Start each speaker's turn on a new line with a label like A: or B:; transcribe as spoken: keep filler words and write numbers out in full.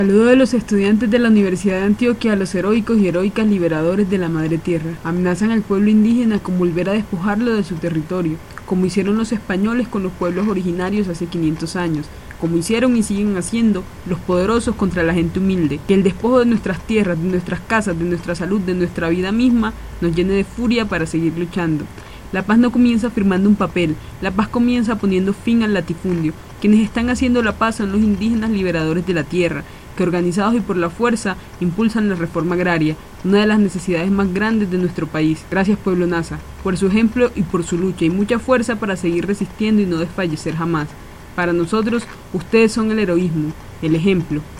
A: Saludo de los estudiantes de la Universidad de Antioquia a los heroicos y heroicas liberadores de la Madre Tierra. Amenazan al pueblo indígena con volver a despojarlo de su territorio, como hicieron los españoles con los pueblos originarios hace quinientos años, como hicieron y siguen haciendo los poderosos contra la gente humilde. Que el despojo de nuestras tierras, de nuestras casas, de nuestra salud, de nuestra vida misma, nos llene de furia para seguir luchando. La paz no comienza firmando un papel, la paz comienza poniendo fin al latifundio. Quienes están haciendo la paz son los indígenas liberadores de la tierra, que organizados y por la fuerza impulsan la reforma agraria, una de las necesidades más grandes de nuestro país. Gracias Pueblo Nasa, por su ejemplo y por su lucha, y mucha fuerza para seguir resistiendo y no desfallecer jamás. Para nosotros, ustedes son el heroísmo, el ejemplo.